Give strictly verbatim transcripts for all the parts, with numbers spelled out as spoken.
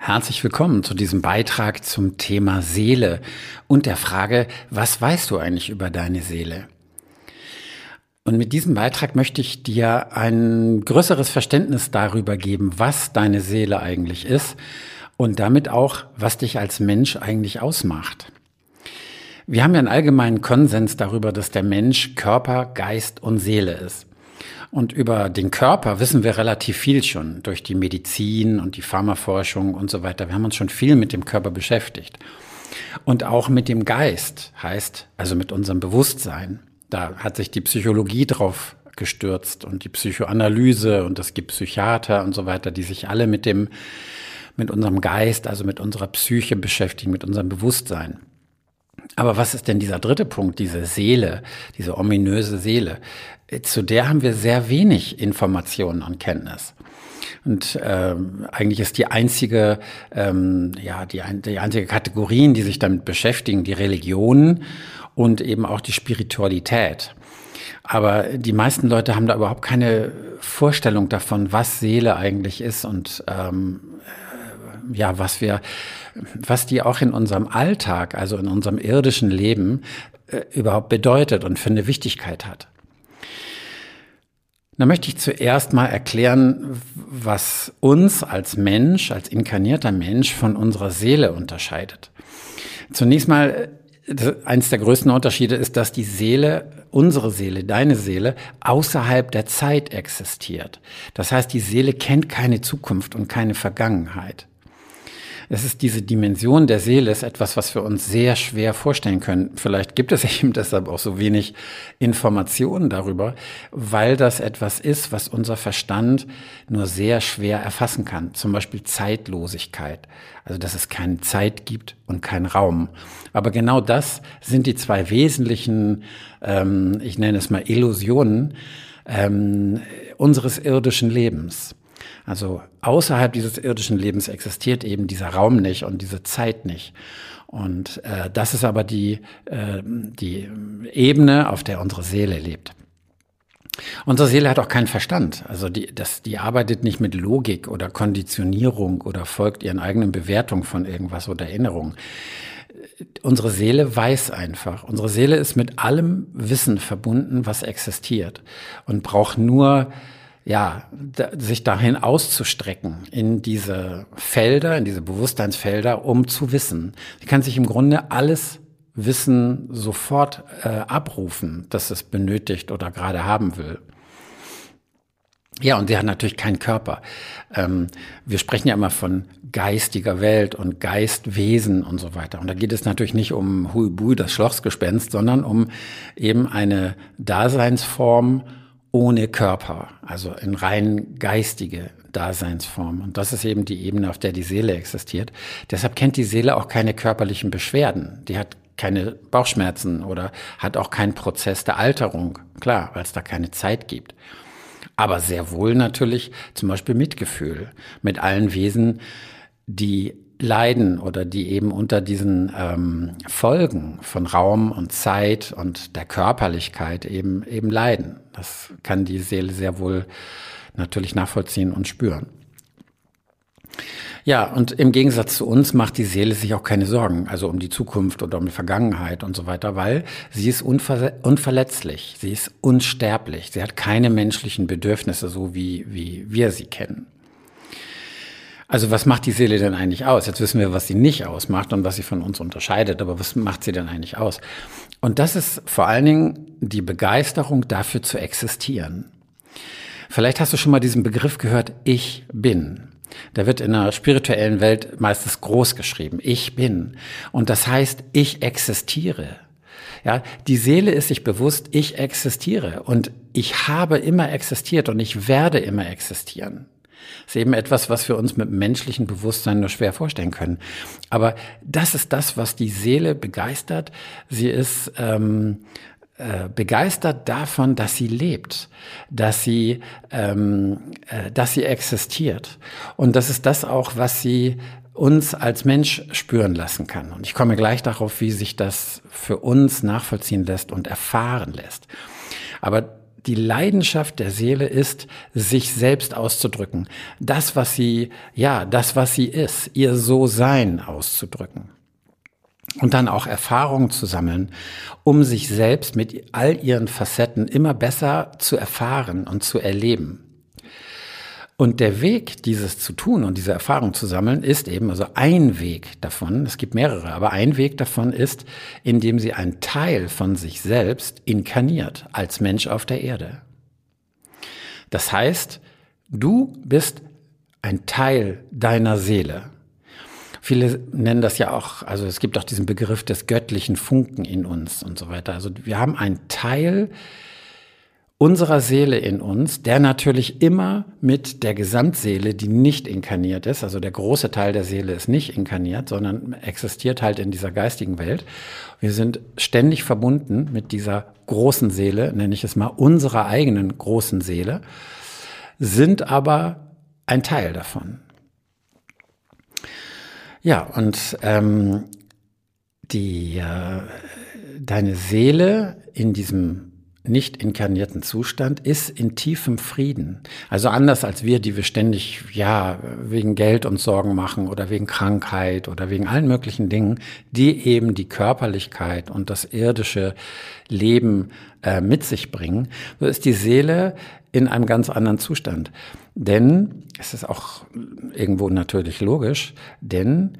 Herzlich willkommen zu diesem Beitrag zum Thema Seele und der Frage, was weißt du eigentlich über deine Seele? Und mit diesem Beitrag möchte ich dir ein größeres Verständnis darüber geben, was deine Seele eigentlich ist und damit auch, was dich als Mensch eigentlich ausmacht. Wir haben ja einen allgemeinen Konsens darüber, dass der Mensch Körper, Geist und Seele ist. Und über den Körper wissen wir relativ viel schon durch die Medizin und die Pharmaforschung und so weiter. Wir haben uns schon viel mit dem Körper beschäftigt. Und auch mit dem Geist, heißt also mit unserem Bewusstsein. Da hat sich die Psychologie drauf gestürzt und die Psychoanalyse und es gibt Psychiater und so weiter, die sich alle mit dem, mit unserem Geist, also mit unserer Psyche beschäftigen, mit unserem Bewusstsein. Aber was ist denn dieser dritte Punkt, diese Seele, diese ominöse Seele? Zu der haben wir sehr wenig Informationen und Kenntnis. Und ähm, eigentlich ist die einzige, ähm, ja, die, die einzige Kategorien, die sich damit beschäftigen, die Religion und eben auch die Spiritualität. Aber die meisten Leute haben da überhaupt keine Vorstellung davon, was Seele eigentlich ist und ähm, ja, was wir, was die auch in unserem Alltag, also in unserem irdischen Leben äh, überhaupt bedeutet und für eine Wichtigkeit hat. Da möchte ich zuerst mal erklären, was uns als Mensch, als inkarnierter Mensch von unserer Seele unterscheidet. Zunächst mal, eins der größten Unterschiede ist, dass die Seele, unsere Seele, deine Seele, außerhalb der Zeit existiert. Das heißt, die Seele kennt keine Zukunft und keine Vergangenheit. Es ist diese Dimension der Seele, ist etwas, was wir uns sehr schwer vorstellen können. Vielleicht gibt es eben deshalb auch so wenig Informationen darüber, weil das etwas ist, was unser Verstand nur sehr schwer erfassen kann. Zum Beispiel Zeitlosigkeit, also dass es keine Zeit gibt und keinen Raum. Aber genau das sind die zwei wesentlichen, ähm, ich nenne es mal Illusionen, ähm, unseres irdischen Lebens. Also außerhalb dieses irdischen Lebens existiert eben dieser Raum nicht und diese Zeit nicht. Und äh, das ist aber die, äh, die Ebene, auf der unsere Seele lebt. Unsere Seele hat auch keinen Verstand. Also die, das, die arbeitet nicht mit Logik oder Konditionierung oder folgt ihren eigenen Bewertungen von irgendwas oder Erinnerungen. Unsere Seele weiß einfach. Unsere Seele ist mit allem Wissen verbunden, was existiert und braucht nur ja, da, sich dahin auszustrecken in diese Felder, in diese Bewusstseinsfelder, um zu wissen. Sie kann sich im Grunde alles Wissen sofort äh, abrufen, das es benötigt oder gerade haben will. Ja, und sie hat natürlich keinen Körper. Ähm, wir sprechen ja immer von geistiger Welt und Geistwesen und so weiter. Und da geht es natürlich nicht um Huibui, das Schlossgespenst, sondern um eben eine Daseinsform ohne Körper, also in rein geistige Daseinsform. Und das ist eben die Ebene, auf der die Seele existiert. Deshalb kennt die Seele auch keine körperlichen Beschwerden. Die hat keine Bauchschmerzen oder hat auch keinen Prozess der Alterung. Klar, weil es da keine Zeit gibt. Aber sehr wohl natürlich zum Beispiel Mitgefühl mit allen Wesen, die leiden oder die eben unter diesen ähm, Folgen von Raum und Zeit und der Körperlichkeit eben eben leiden. Das kann die Seele sehr wohl natürlich nachvollziehen und spüren. Ja, und im Gegensatz zu uns macht die Seele sich auch keine Sorgen, also um die Zukunft oder um die Vergangenheit und so weiter, weil sie ist unver- unverletzlich, sie ist unsterblich, sie hat keine menschlichen Bedürfnisse, so wie, wie wir sie kennen. Also was macht die Seele denn eigentlich aus? Jetzt wissen wir, was sie nicht ausmacht und was sie von uns unterscheidet, aber was macht sie denn eigentlich aus? Und das ist vor allen Dingen die Begeisterung dafür zu existieren. Vielleicht hast du schon mal diesen Begriff gehört, ich bin. Der wird in der spirituellen Welt meistens groß geschrieben, ich bin. Und das heißt, ich existiere. Ja, die Seele ist sich bewusst, ich existiere und ich habe immer existiert und ich werde immer existieren. Das ist eben etwas, was wir uns mit menschlichem Bewusstsein nur schwer vorstellen können. Aber das ist das, was die Seele begeistert. Sie ist ähm, äh, begeistert davon, dass sie lebt, dass sie, ähm, äh, dass sie existiert. Und das ist das auch, was sie uns als Mensch spüren lassen kann. Und ich komme gleich darauf, wie sich das für uns nachvollziehen lässt und erfahren lässt. Aber die Leidenschaft der Seele ist, sich selbst auszudrücken. Das, was sie, ja, das, was sie ist, ihr So-Sein auszudrücken. Und dann auch Erfahrungen zu sammeln, um sich selbst mit all ihren Facetten immer besser zu erfahren und zu erleben. Und der Weg, dieses zu tun und diese Erfahrung zu sammeln, ist eben, also ein Weg davon, es gibt mehrere, aber ein Weg davon ist, indem sie einen Teil von sich selbst inkarniert, als Mensch auf der Erde. Das heißt, du bist ein Teil deiner Seele. Viele nennen das ja auch, also es gibt auch diesen Begriff des göttlichen Funken in uns und so weiter. Also wir haben einen Teil unserer Seele in uns, der natürlich immer mit der Gesamtseele, die nicht inkarniert ist, also der große Teil der Seele ist nicht inkarniert, sondern existiert halt in dieser geistigen Welt. Wir sind ständig verbunden mit dieser großen Seele, nenne ich es mal, unserer eigenen großen Seele, sind aber ein Teil davon. Ja, und ähm, die äh, deine Seele in diesem nicht inkarnierten Zustand ist in tiefem Frieden. Also anders als wir, die wir ständig, ja, wegen Geld uns Sorgen machen oder wegen Krankheit oder wegen allen möglichen Dingen, die eben die Körperlichkeit und das irdische Leben äh, mit sich bringen, so ist die Seele in einem ganz anderen Zustand. Denn, es ist auch irgendwo natürlich logisch, denn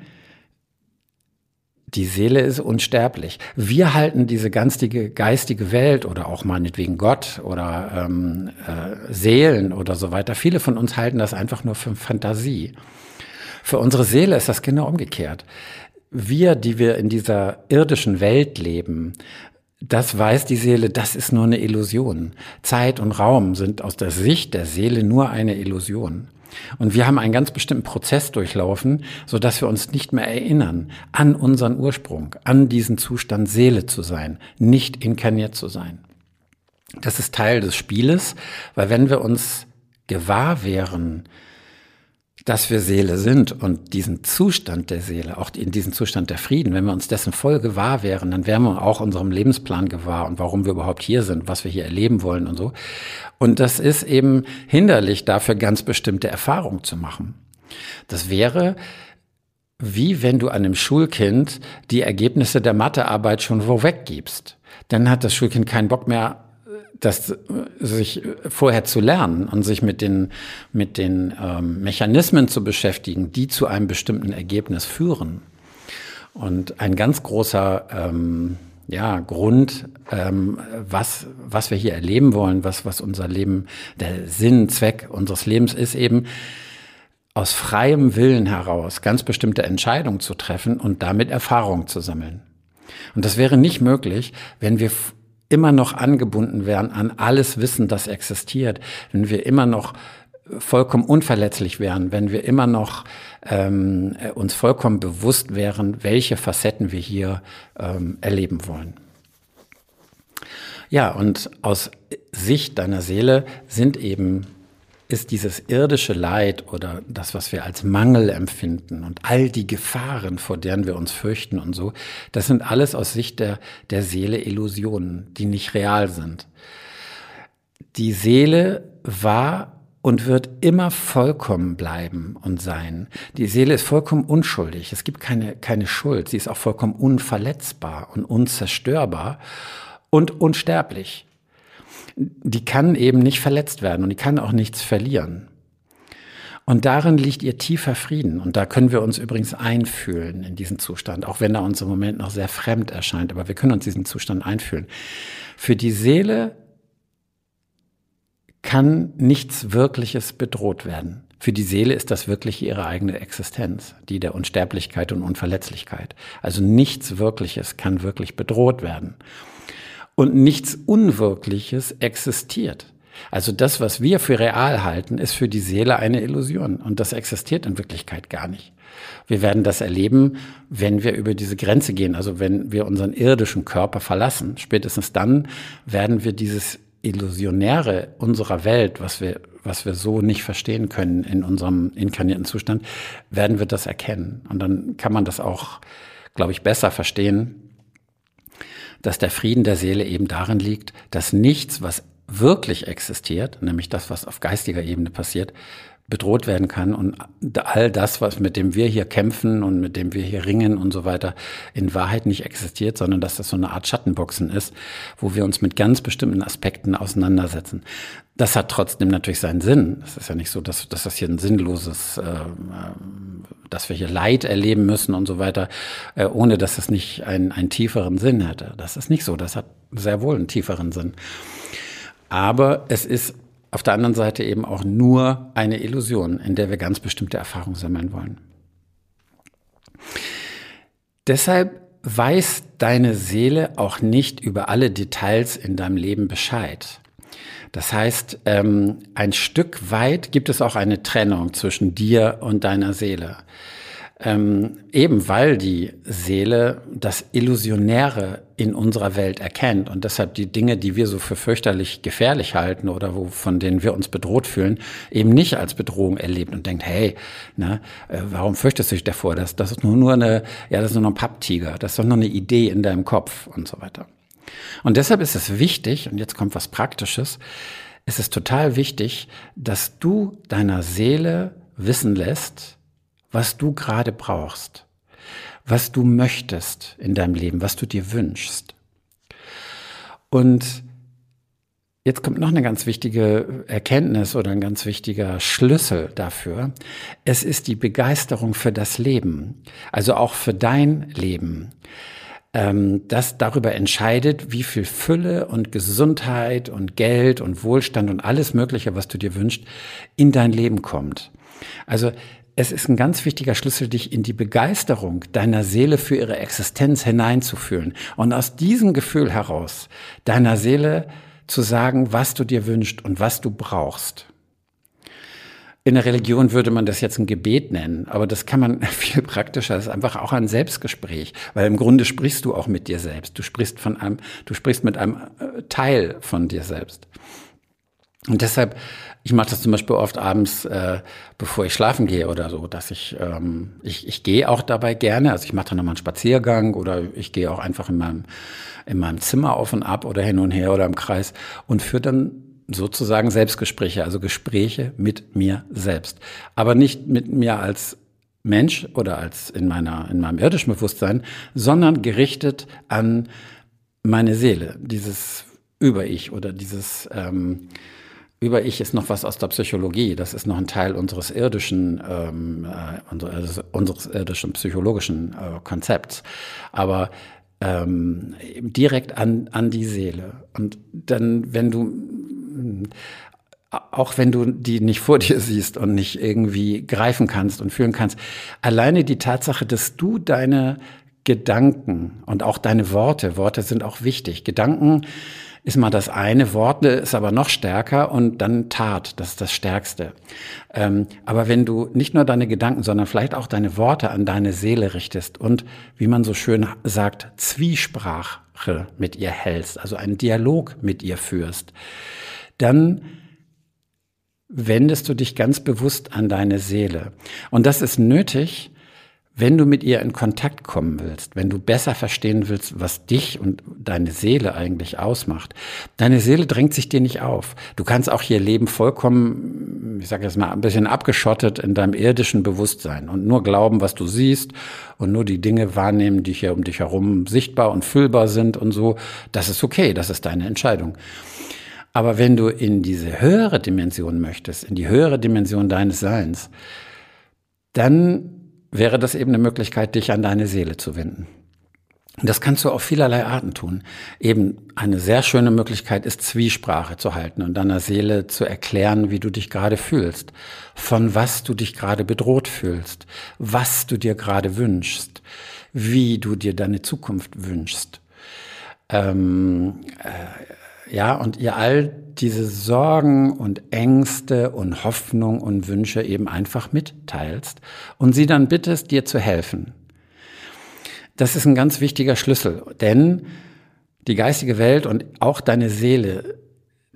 die Seele ist unsterblich. Wir halten diese geistige, geistige Welt oder auch meinetwegen Gott oder ähm, äh, Seelen oder so weiter, viele von uns halten das einfach nur für Fantasie. Für unsere Seele ist das genau umgekehrt. Wir, die wir in dieser irdischen Welt leben, das weiß die Seele, das ist nur eine Illusion. Zeit und Raum sind aus der Sicht der Seele nur eine Illusion. Und wir haben einen ganz bestimmten Prozess durchlaufen, so dass wir uns nicht mehr erinnern an unseren Ursprung, an diesen Zustand Seele zu sein, nicht inkarniert zu sein. Das ist Teil des Spieles, weil wenn wir uns gewahr wären, dass wir Seele sind und diesen Zustand der Seele, auch in diesen Zustand der Frieden, wenn wir uns dessen voll gewahr wären, dann wären wir auch unserem Lebensplan gewahr und warum wir überhaupt hier sind, was wir hier erleben wollen und so. Und das ist eben hinderlich dafür, ganz bestimmte Erfahrungen zu machen. Das wäre, wie wenn du einem Schulkind die Ergebnisse der Mathearbeit schon vorweg gibst. Dann hat das Schulkind keinen Bock mehr, das sich vorher zu lernen und sich mit den mit den ähm, Mechanismen zu beschäftigen, die zu einem bestimmten Ergebnis führen. Und ein ganz großer ähm, ja Grund, ähm, was was wir hier erleben wollen, was was unser Leben, der Sinn, Zweck unseres Lebens ist, eben aus freiem Willen heraus ganz bestimmte Entscheidungen zu treffen und damit Erfahrungen zu sammeln. Und das wäre nicht möglich, wenn wir immer noch angebunden wären an alles Wissen, das existiert, wenn wir immer noch vollkommen unverletzlich wären, wenn wir immer noch ähm, uns vollkommen bewusst wären, welche Facetten wir hier ähm, erleben wollen. Ja, und aus Sicht deiner Seele sind eben ist dieses irdische Leid oder das, was wir als Mangel empfinden und all die Gefahren, vor deren wir uns fürchten und so, das sind alles aus Sicht der, der Seele Illusionen, die nicht real sind. Die Seele war und wird immer vollkommen bleiben und sein. Die Seele ist vollkommen unschuldig. Es gibt keine, keine Schuld. Sie ist auch vollkommen unverletzbar und unzerstörbar und unsterblich. Die kann eben nicht verletzt werden und die kann auch nichts verlieren. Und darin liegt ihr tiefer Frieden. Und da können wir uns übrigens einfühlen in diesen Zustand, auch wenn er uns im Moment noch sehr fremd erscheint. Aber wir können uns diesen Zustand einfühlen. Für die Seele kann nichts Wirkliches bedroht werden. Für die Seele ist das wirklich ihre eigene Existenz, die der Unsterblichkeit und Unverletzlichkeit. Also nichts Wirkliches kann wirklich bedroht werden. Und nichts Unwirkliches existiert. Also das, was wir für real halten, ist für die Seele eine Illusion. Und das existiert in Wirklichkeit gar nicht. Wir werden das erleben, wenn wir über diese Grenze gehen. Also wenn wir unseren irdischen Körper verlassen. Spätestens dann werden wir dieses Illusionäre unserer Welt, was wir, was wir so nicht verstehen können in unserem inkarnierten Zustand, werden wir das erkennen. Und dann kann man das auch, glaube ich, besser verstehen, dass der Frieden der Seele eben darin liegt, dass nichts, was wirklich existiert, nämlich das, was auf geistiger Ebene passiert, bedroht werden kann und all das, was mit dem wir hier kämpfen und mit dem wir hier ringen und so weiter, in Wahrheit nicht existiert, sondern dass das so eine Art Schattenboxen ist, wo wir uns mit ganz bestimmten Aspekten auseinandersetzen. Das hat trotzdem natürlich seinen Sinn. Es ist ja nicht so, dass, dass das hier ein sinnloses, äh, dass wir hier Leid erleben müssen und so weiter, äh, ohne dass es nicht einen, einen tieferen Sinn hätte. Das ist nicht so. Das hat sehr wohl einen tieferen Sinn. Aber es ist auf der anderen Seite eben auch nur eine Illusion, in der wir ganz bestimmte Erfahrungen sammeln wollen. Deshalb weiß deine Seele auch nicht über alle Details in deinem Leben Bescheid. Das heißt, ähm, ein Stück weit gibt es auch eine Trennung zwischen dir und deiner Seele. Ähm, eben weil die Seele das Illusionäre in unserer Welt erkennt und deshalb die Dinge, die wir so für fürchterlich gefährlich halten oder wo, von denen wir uns bedroht fühlen, eben nicht als Bedrohung erlebt und denkt, hey, na, äh, warum fürchtest du dich davor? Das, das ist nur, nur eine, ja, das ist nur noch ein Papptiger, das ist doch nur eine Idee in deinem Kopf und so weiter. Und deshalb ist es wichtig, und jetzt kommt was Praktisches, es ist total wichtig, dass du deiner Seele wissen lässt, was du gerade brauchst, was du möchtest in deinem Leben, was du dir wünschst. Und jetzt kommt noch eine ganz wichtige Erkenntnis oder ein ganz wichtiger Schlüssel dafür. Es ist die Begeisterung für das Leben, also auch für dein Leben. Das darüber entscheidet, wie viel Fülle und Gesundheit und Geld und Wohlstand und alles Mögliche, was du dir wünschst, in dein Leben kommt. Also es ist ein ganz wichtiger Schlüssel, dich in die Begeisterung deiner Seele für ihre Existenz hineinzufühlen und aus diesem Gefühl heraus deiner Seele zu sagen, was du dir wünschst und was du brauchst. In der Religion würde man das jetzt ein Gebet nennen, aber das kann man viel praktischer. Das ist einfach auch ein Selbstgespräch, weil im Grunde sprichst du auch mit dir selbst. Du sprichst von einem, du sprichst mit einem Teil von dir selbst. Und deshalb, ich mache das zum Beispiel oft abends, äh, bevor ich schlafen gehe oder so, dass ich, ähm, ich, ich gehe auch dabei gerne, also ich mache dann nochmal einen Spaziergang oder ich gehe auch einfach in meinem, in meinem Zimmer auf und ab oder hin und her oder im Kreis und führe dann sozusagen Selbstgespräche, also Gespräche mit mir selbst. Aber nicht mit mir als Mensch oder als in meiner, in meinem irdischen Bewusstsein, sondern gerichtet an meine Seele, dieses Über-Ich oder dieses, ähm, Über-Ich ist noch was aus der Psychologie. Das ist noch ein Teil unseres irdischen, ähm, äh, unseres irdischen psychologischen äh, Konzepts. Aber ähm, direkt an an die Seele. Und dann, wenn du auch wenn du die nicht vor dir siehst und nicht irgendwie greifen kannst und fühlen kannst, alleine die Tatsache, dass du deine Gedanken und auch deine Worte, Worte sind auch wichtig. Gedanken ist mal das eine, Worte ist aber noch stärker und dann Tat, das ist das Stärkste. Ähm, aber wenn du nicht nur deine Gedanken, sondern vielleicht auch deine Worte an deine Seele richtest und, wie man so schön sagt, Zwiesprache mit ihr hältst, also einen Dialog mit ihr führst, dann wendest du dich ganz bewusst an deine Seele. Und das ist nötig, wenn du mit ihr in Kontakt kommen willst, wenn du besser verstehen willst, was dich und deine Seele eigentlich ausmacht. Deine Seele drängt sich dir nicht auf. Du kannst auch hier leben vollkommen, ich sage jetzt mal, ein bisschen abgeschottet in deinem irdischen Bewusstsein und nur glauben, was du siehst und nur die Dinge wahrnehmen, die hier um dich herum sichtbar und fühlbar sind und so. Das ist okay, das ist deine Entscheidung. Aber wenn du in diese höhere Dimension möchtest, in die höhere Dimension deines Seins, dann wäre das eben eine Möglichkeit, dich an deine Seele zu wenden. Und das kannst du auf vielerlei Arten tun. Eben eine sehr schöne Möglichkeit ist, Zwiesprache zu halten und deiner Seele zu erklären, wie du dich gerade fühlst, von was du dich gerade bedroht fühlst, was du dir gerade wünschst, wie du dir deine Zukunft wünschst. Ähm, äh, ja, und ihr all diese Sorgen und Ängste und Hoffnung und Wünsche eben einfach mitteilst und sie dann bittest, dir zu helfen. Das ist ein ganz wichtiger Schlüssel, denn die geistige Welt und auch deine Seele,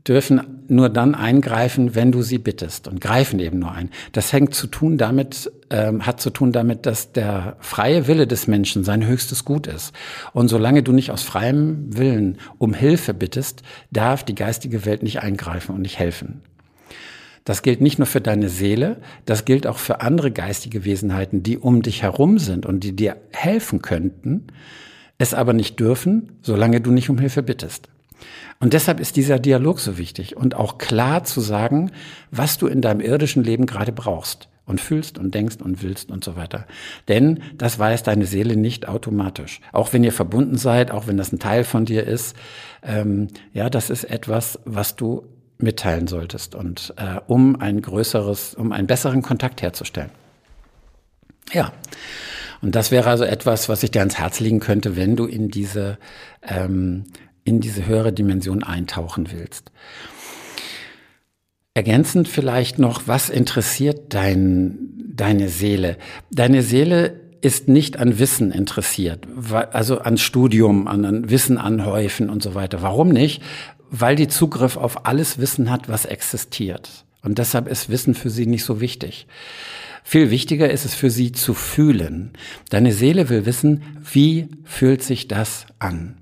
dürfen nur dann eingreifen, wenn du sie bittest und greifen eben nur ein. Das hängt zu tun damit, ähm, hat zu tun damit, dass der freie Wille des Menschen sein höchstes Gut ist. Und solange du nicht aus freiem Willen um Hilfe bittest, darf die geistige Welt nicht eingreifen und nicht helfen. Das gilt nicht nur für deine Seele, das gilt auch für andere geistige Wesenheiten, die um dich herum sind und die dir helfen könnten, es aber nicht dürfen, solange du nicht um Hilfe bittest. Und deshalb ist dieser Dialog so wichtig und auch klar zu sagen, was du in deinem irdischen Leben gerade brauchst und fühlst und denkst und willst und so weiter. Denn das weiß deine Seele nicht automatisch. Auch wenn ihr verbunden seid, auch wenn das ein Teil von dir ist, ähm, ja, das ist etwas, was du mitteilen solltest und äh, um ein größeres, um einen besseren Kontakt herzustellen. Ja. Und das wäre also etwas, was ich dir ans Herz legen könnte, wenn du in diese ähm, in diese höhere Dimension eintauchen willst. Ergänzend vielleicht noch, was interessiert dein, deine Seele? Deine Seele ist nicht an Wissen interessiert, also an Studium, an Wissen anhäufen und so weiter. Warum nicht? Weil die Zugriff auf alles Wissen hat, was existiert. Und deshalb ist Wissen für sie nicht so wichtig. Viel wichtiger ist es für sie zu fühlen. Deine Seele will wissen, wie fühlt sich das an?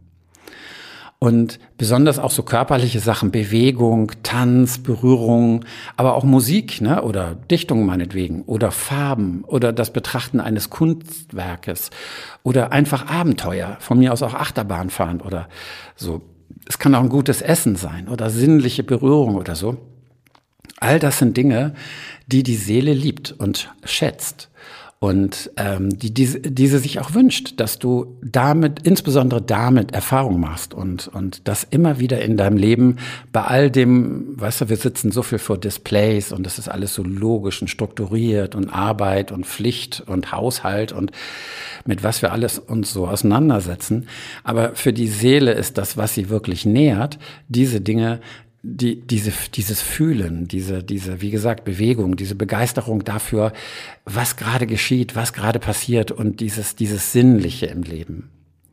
Und besonders auch so körperliche Sachen, Bewegung, Tanz, Berührung, aber auch Musik, ne, oder Dichtung meinetwegen, oder Farben, oder das Betrachten eines Kunstwerkes, oder einfach Abenteuer, von mir aus auch Achterbahn fahren oder so. Es kann auch ein gutes Essen sein oder sinnliche Berührung oder so. All das sind Dinge, die die Seele liebt und schätzt. Und ähm, die diese, diese sich auch wünscht, dass du damit, insbesondere damit Erfahrung machst und und das immer wieder in deinem Leben bei all dem, weißt du, wir sitzen so viel vor Displays und das ist alles so logisch und strukturiert und Arbeit und Pflicht und Haushalt und mit was wir alles uns so auseinandersetzen. Aber für die Seele ist das, was sie wirklich nährt, diese Dinge, die, diese, dieses Fühlen, diese, diese, wie gesagt, Bewegung, diese Begeisterung dafür, was gerade geschieht, was gerade passiert und dieses, dieses Sinnliche im Leben.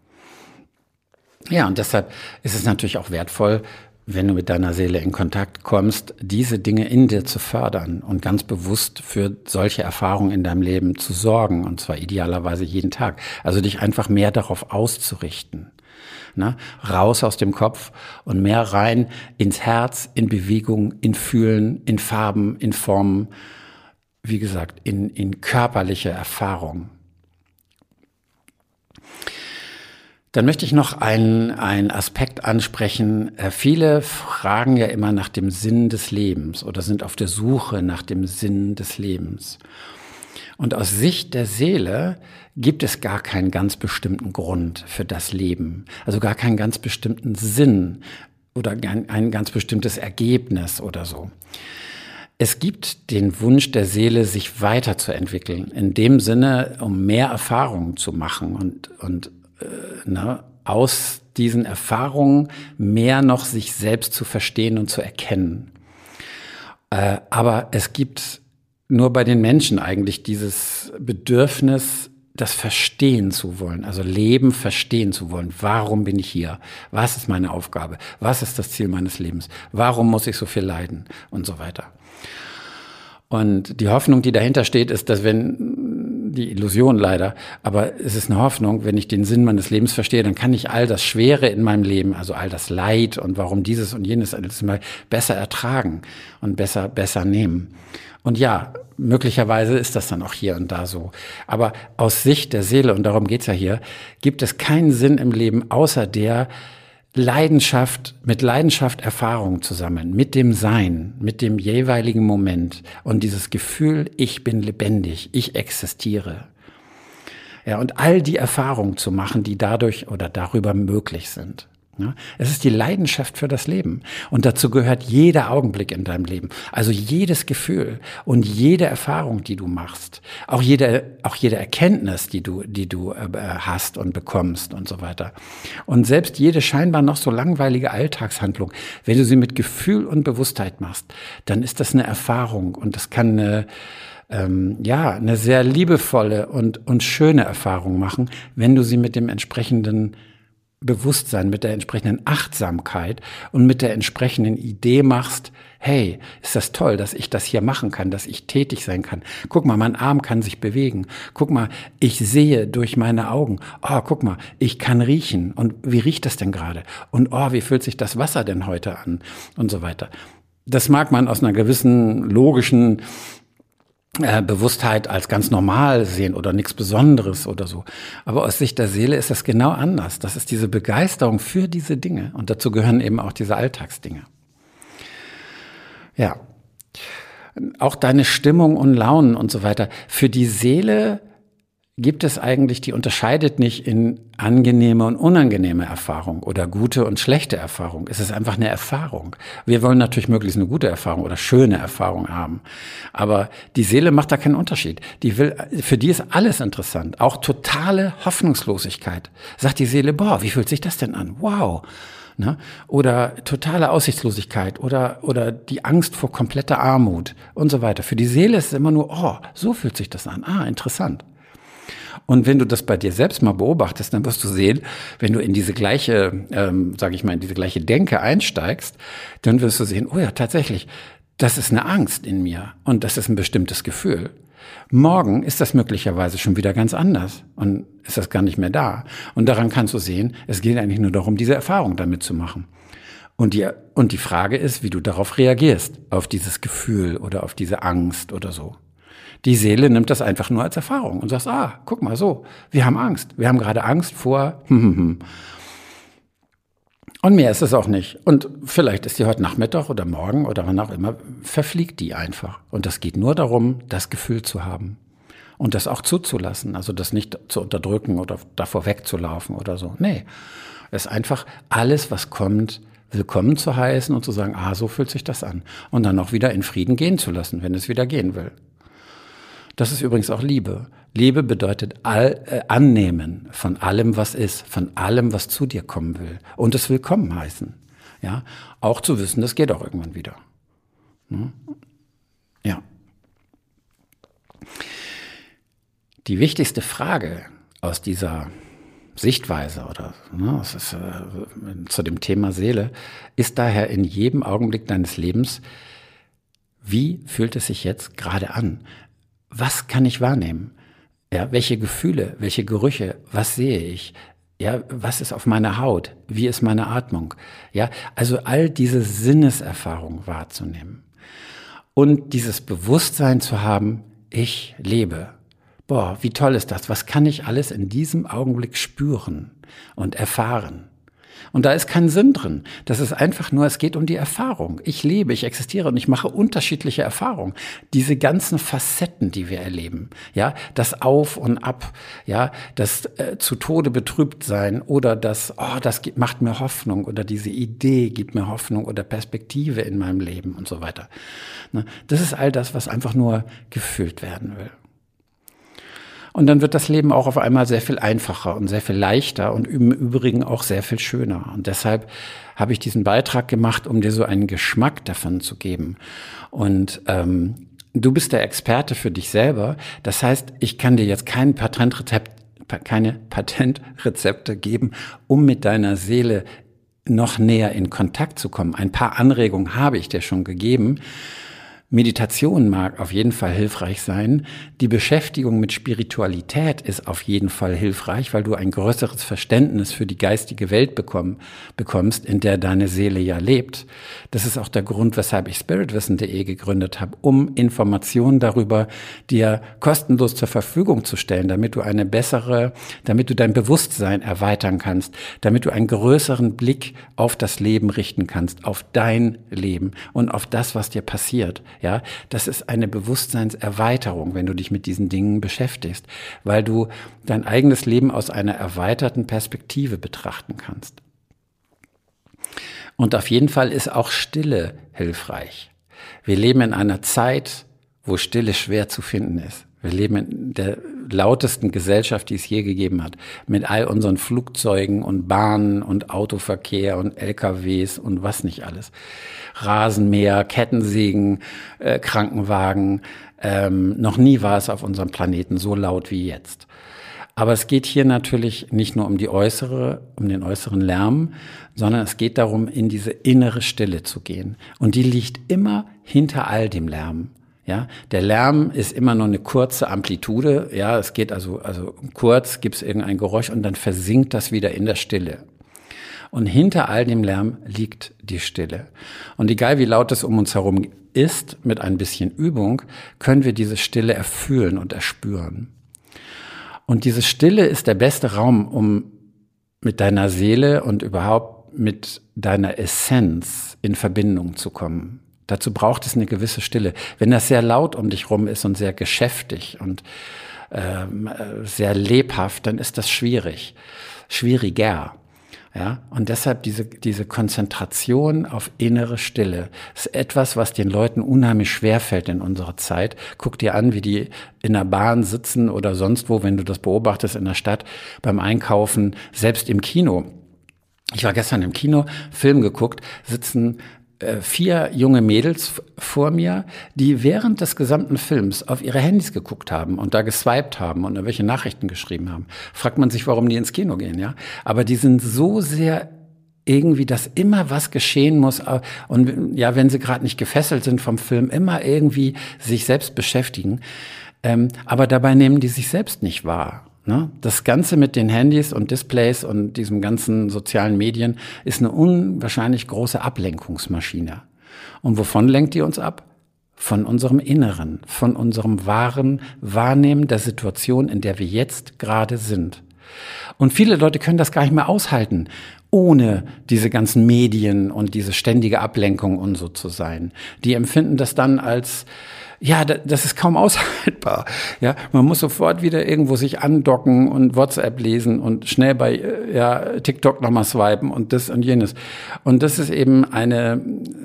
Ja, und deshalb ist es natürlich auch wertvoll, wenn du mit deiner Seele in Kontakt kommst, diese Dinge in dir zu fördern und ganz bewusst für solche Erfahrungen in deinem Leben zu sorgen, und zwar idealerweise jeden Tag. Also dich einfach mehr darauf auszurichten. Ne? Raus aus dem Kopf und mehr rein ins Herz, in Bewegung, in Fühlen, in Farben, in Formen, wie gesagt, in, in körperliche Erfahrung. Dann möchte ich noch einen, einen Aspekt ansprechen. Äh, viele fragen ja immer nach dem Sinn des Lebens oder sind auf der Suche nach dem Sinn des Lebens. Und aus Sicht der Seele gibt es gar keinen ganz bestimmten Grund für das Leben, also gar keinen ganz bestimmten Sinn oder ein, ein ganz bestimmtes Ergebnis oder so. Es gibt den Wunsch der Seele, sich weiterzuentwickeln, in dem Sinne, um mehr Erfahrungen zu machen und, und äh, na, aus diesen Erfahrungen mehr noch sich selbst zu verstehen und zu erkennen. Äh, aber es gibt nur bei den Menschen eigentlich dieses Bedürfnis, das verstehen zu wollen, also Leben verstehen zu wollen. Warum bin ich hier? Was ist meine Aufgabe? Was ist das Ziel meines Lebens? Warum muss ich so viel leiden? Und so weiter. Und die Hoffnung, die dahinter steht, ist, dass wenn, die Illusion leider, aber es ist eine Hoffnung, wenn ich den Sinn meines Lebens verstehe, dann kann ich all das Schwere in meinem Leben, also all das Leid und warum dieses und jenes alles mal besser ertragen und besser, besser nehmen. Und ja, möglicherweise ist das dann auch hier und da so. Aber aus Sicht der Seele, und darum geht's ja hier, gibt es keinen Sinn im Leben, außer der Leidenschaft, mit Leidenschaft Erfahrungen zu sammeln, mit dem Sein, mit dem jeweiligen Moment und dieses Gefühl, ich bin lebendig, ich existiere. Ja, und all die Erfahrungen zu machen, die dadurch oder darüber möglich sind. Ja, es ist die Leidenschaft für das Leben. Und dazu gehört jeder Augenblick in deinem Leben. Also jedes Gefühl und jede Erfahrung, die du machst. Auch jede, auch jede Erkenntnis, die du, die du äh, hast und bekommst und so weiter. Und selbst jede scheinbar noch so langweilige Alltagshandlung, wenn du sie mit Gefühl und Bewusstheit machst, dann ist das eine Erfahrung und das kann eine, ähm, ja, eine sehr liebevolle und, und schöne Erfahrung machen, wenn du sie mit dem entsprechenden Bewusstsein, mit der entsprechenden Achtsamkeit und mit der entsprechenden Idee machst, hey, ist das toll, dass ich das hier machen kann, dass ich tätig sein kann. Guck mal, mein Arm kann sich bewegen. Guck mal, ich sehe durch meine Augen. Oh, guck mal, ich kann riechen. Und wie riecht das denn gerade? Und oh, wie fühlt sich das Wasser denn heute an? Und so weiter. Das mag man aus einer gewissen logischen äh, Bewusstheit als ganz normal sehen oder nichts Besonderes oder so. Aber aus Sicht der Seele ist das genau anders. Das ist diese Begeisterung für diese Dinge. Und dazu gehören eben auch diese Alltagsdinge. Ja, auch deine Stimmung und Launen und so weiter. Für die Seele gibt es eigentlich, die unterscheidet nicht in angenehme und unangenehme Erfahrung oder gute und schlechte Erfahrung. Es ist einfach eine Erfahrung. Wir wollen natürlich möglichst eine gute Erfahrung oder schöne Erfahrung haben. Aber die Seele macht da keinen Unterschied. Die will, für die ist alles interessant. Auch totale Hoffnungslosigkeit. Sagt die Seele, boah, wie fühlt sich das denn an? Wow. Ne? Oder totale Aussichtslosigkeit oder, oder die Angst vor kompletter Armut und so weiter. Für die Seele ist es immer nur, oh, so fühlt sich das an. Ah, interessant. Und wenn du das bei dir selbst mal beobachtest, dann wirst du sehen, wenn du in diese gleiche, ähm, sage ich mal, in diese gleiche Denke einsteigst, dann wirst du sehen, oh ja, tatsächlich, das ist eine Angst in mir und das ist ein bestimmtes Gefühl. Morgen ist das möglicherweise schon wieder ganz anders und ist das gar nicht mehr da. Und daran kannst du sehen, es geht eigentlich nur darum, diese Erfahrung damit zu machen. Und die, und die Frage ist, wie du darauf reagierst, auf dieses Gefühl oder auf diese Angst oder so. Die Seele nimmt das einfach nur als Erfahrung und sagt, ah, guck mal so, wir haben Angst. Wir haben gerade Angst vor hm, hm, hm. Und mehr ist es auch nicht. Und vielleicht ist die heute Nachmittag oder morgen oder wann auch immer, verfliegt die einfach. Und das geht nur darum, das Gefühl zu haben. Und das auch zuzulassen. Also das nicht zu unterdrücken oder davor wegzulaufen oder so. Nee, es ist einfach alles, was kommt, willkommen zu heißen und zu sagen, ah, so fühlt sich das an. Und dann auch wieder in Frieden gehen zu lassen, wenn es wieder gehen will. Das ist übrigens auch Liebe. Liebe bedeutet all, äh, annehmen von allem, was ist, von allem, was zu dir kommen will. Und es willkommen heißen. Ja, auch zu wissen, das geht auch irgendwann wieder. Hm? Ja. Die wichtigste Frage aus dieser Sichtweise oder ne, das ist, äh, zu dem Thema Seele ist daher in jedem Augenblick deines Lebens, wie fühlt es sich jetzt gerade an? Was kann ich wahrnehmen? Ja, welche Gefühle, welche Gerüche, was sehe ich? Ja, was ist auf meiner Haut? Wie ist meine Atmung? Ja, also all diese Sinneserfahrungen wahrzunehmen. Und dieses Bewusstsein zu haben, ich lebe. Boah, wie toll ist das? Was kann ich alles in diesem Augenblick spüren und erfahren? Und da ist kein Sinn drin. Das ist einfach nur, es geht um die Erfahrung. Ich lebe, ich existiere und ich mache unterschiedliche Erfahrungen. Diese ganzen Facetten, die wir erleben, ja, das Auf und Ab, ja, das äh, zu Tode betrübt sein oder das, oh, das gibt, macht mir Hoffnung oder diese Idee gibt mir Hoffnung oder Perspektive in meinem Leben und so weiter. Ne? Das ist all das, was einfach nur gefühlt werden will. Und dann wird das Leben auch auf einmal sehr viel einfacher und sehr viel leichter und im Übrigen auch sehr viel schöner. Und deshalb habe ich diesen Beitrag gemacht, um dir so einen Geschmack davon zu geben. Und ähm, du bist der Experte für dich selber. Das heißt, ich kann dir jetzt kein Patentrezept, keine Patentrezepte geben, um mit deiner Seele noch näher in Kontakt zu kommen. Ein paar Anregungen habe ich dir schon gegeben. Meditation mag auf jeden Fall hilfreich sein. Die Beschäftigung mit Spiritualität ist auf jeden Fall hilfreich, weil du ein größeres Verständnis für die geistige Welt bekomm, bekommst, in der deine Seele ja lebt. Das ist auch der Grund, weshalb ich spiritwissen punkt de gegründet habe, um Informationen darüber dir kostenlos zur Verfügung zu stellen, damit du eine bessere, damit du dein Bewusstsein erweitern kannst, damit du einen größeren Blick auf das Leben richten kannst, auf dein Leben und auf das, was dir passiert. Ja, das ist eine Bewusstseinserweiterung, wenn du dich mit diesen Dingen beschäftigst, weil du dein eigenes Leben aus einer erweiterten Perspektive betrachten kannst. Und auf jeden Fall ist auch Stille hilfreich. Wir leben in einer Zeit, wo Stille schwer zu finden ist. Wir leben in der lautesten Gesellschaft, die es je gegeben hat, mit all unseren Flugzeugen und Bahnen und Autoverkehr und L K Ws und was nicht alles. Rasenmäher, Kettensägen, äh, Krankenwagen. Ähm, noch nie war es auf unserem Planeten so laut wie jetzt. Aber es geht hier natürlich nicht nur um die äußere, um den äußeren Lärm, sondern es geht darum, in diese innere Stille zu gehen. Und die liegt immer hinter all dem Lärm. Ja, der Lärm ist immer nur eine kurze Amplitude. Ja, es geht also, also kurz gibt es irgendein Geräusch und dann versinkt das wieder in der Stille. Und hinter all dem Lärm liegt die Stille. Und egal wie laut es um uns herum ist, mit ein bisschen Übung, können wir diese Stille erfühlen und erspüren. Und diese Stille ist der beste Raum, um mit deiner Seele und überhaupt mit deiner Essenz in Verbindung zu kommen. Dazu braucht es eine gewisse Stille. Wenn das sehr laut um dich rum ist und sehr geschäftig und ähm, sehr lebhaft, dann ist das schwierig, schwieriger. Ja, und deshalb diese, diese Konzentration auf innere Stille ist etwas, was den Leuten unheimlich schwerfällt in unserer Zeit. Guck dir an, wie die in der Bahn sitzen oder sonst wo, wenn du das beobachtest in der Stadt, beim Einkaufen, selbst im Kino. Ich war gestern im Kino, Film geguckt, sitzen äh, vier junge Mädels vor mir, die während des gesamten Films auf ihre Handys geguckt haben und da geswiped haben und irgendwelche Nachrichten geschrieben haben. Fragt man sich, warum die ins Kino gehen, ja? Aber die sind so sehr irgendwie, dass immer was geschehen muss und ja, wenn sie gerade nicht gefesselt sind vom Film, immer irgendwie sich selbst beschäftigen. Ähm, aber dabei nehmen die sich selbst nicht wahr. Ne? Das Ganze mit den Handys und Displays und diesem ganzen sozialen Medien ist eine unwahrscheinlich große Ablenkungsmaschine. Und wovon lenkt die uns ab? Von unserem Inneren, von unserem wahren Wahrnehmen der Situation, in der wir jetzt gerade sind. Und viele Leute können das gar nicht mehr aushalten, ohne diese ganzen Medien und diese ständige Ablenkung und so zu sein. Die empfinden das dann als, ja, das ist kaum aushaltbar. Ja, man muss sofort wieder irgendwo sich andocken und WhatsApp lesen und schnell bei ja, TikTok nochmal swipen und das und jenes. Und das ist eben eine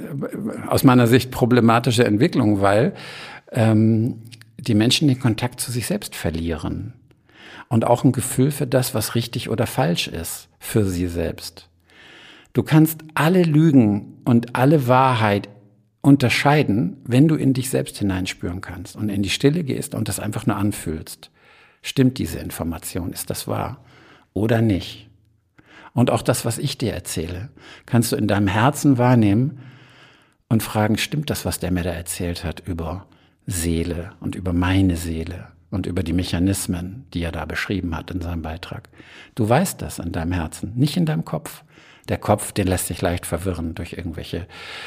aus meiner Sicht problematische Entwicklung, weil ähm, die Menschen den Kontakt zu sich selbst verlieren und auch ein Gefühl für das, was richtig oder falsch ist für sie selbst. Du kannst alle Lügen und alle Wahrheit unterscheiden, wenn du in dich selbst hineinspüren kannst und in die Stille gehst und das einfach nur anfühlst. Stimmt diese Information? Ist das wahr oder nicht? Und auch das, was ich dir erzähle, kannst du in deinem Herzen wahrnehmen und fragen, stimmt das, was der mir da erzählt hat über Seele und über meine Seele und über die Mechanismen, die er da beschrieben hat in seinem Beitrag? Du weißt das in deinem Herzen, nicht in deinem Kopf. Der Kopf, den lässt sich leicht verwirren durch irgendwelche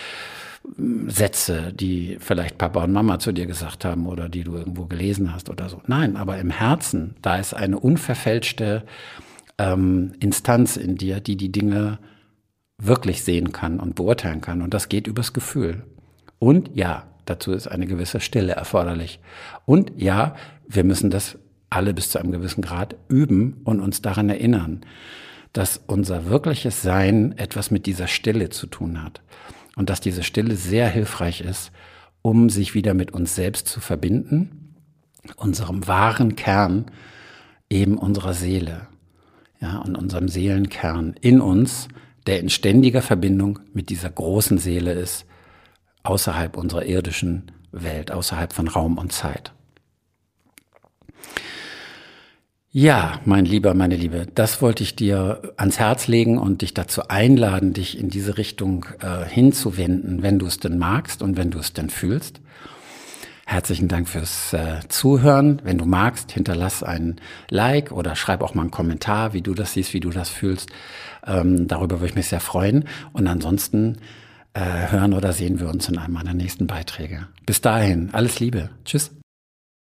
Sätze, die vielleicht Papa und Mama zu dir gesagt haben oder die du irgendwo gelesen hast oder so. Nein, aber im Herzen, da ist eine unverfälschte ähm, Instanz in dir, die die Dinge wirklich sehen kann und beurteilen kann. Und das geht übers Gefühl. Und ja, dazu ist eine gewisse Stille erforderlich. Und ja, wir müssen das alle bis zu einem gewissen Grad üben und uns daran erinnern, dass unser wirkliches Sein etwas mit dieser Stille zu tun hat. Und dass diese Stille sehr hilfreich ist, um sich wieder mit uns selbst zu verbinden, unserem wahren Kern, eben unserer Seele, ja, und unserem Seelenkern in uns, der in ständiger Verbindung mit dieser großen Seele ist, außerhalb unserer irdischen Welt, außerhalb von Raum und Zeit. Ja, mein Lieber, meine Liebe, das wollte ich dir ans Herz legen und dich dazu einladen, dich in diese Richtung äh, hinzuwenden, wenn du es denn magst und wenn du es denn fühlst. Herzlichen Dank fürs äh, Zuhören. Wenn du magst, hinterlass einen Like oder schreib auch mal einen Kommentar, wie du das siehst, wie du das fühlst. Ähm, darüber würde ich mich sehr freuen. Und ansonsten äh, hören oder sehen wir uns in einem meiner nächsten Beiträge. Bis dahin, alles Liebe. Tschüss.